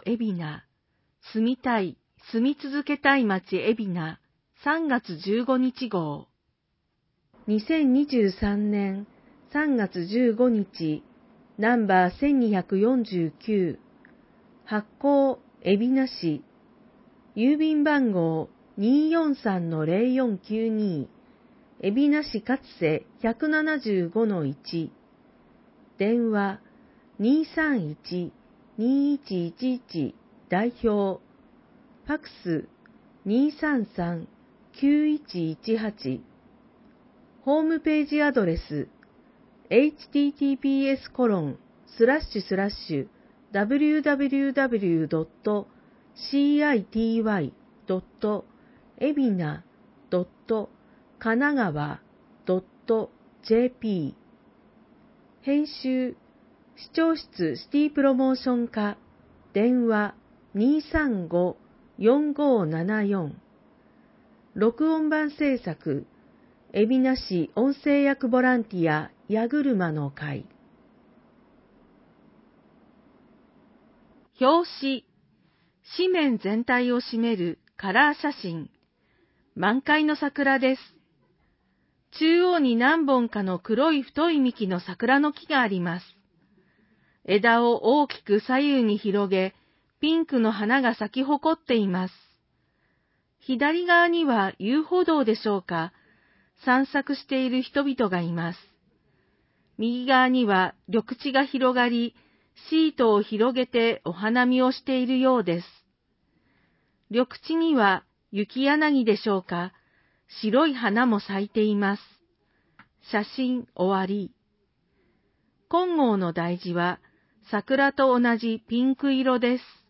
海老名、住みたい、住み続けたい街海老名、3月15日号。2023年3月15日、ナンバー1249、発行海老名市、郵便番号243-0492、海老名市勝瀬 175-1、電話231-2111代表、ファクス233-9118、ホームページアドレス https://www.city.ebina.kanagawa.jp 編集視聴室シティプロモーション課電話235-4574録音版制作海老名市音声訳ボランティア矢車の会。表紙、紙面全体を占めるカラー写真。満開の桜です。中央に何本かの黒い太い幹の桜の木があります。枝を大きく左右に広げ、ピンクの花が咲き誇っています。左側には遊歩道でしょうか、散策している人々がいます。右側には緑地が広がり、シートを広げてお花見をしているようです。緑地には雪柳でしょうか、白い花も咲いています。写真終わり。金剛の題字は桜と同じピンク色です。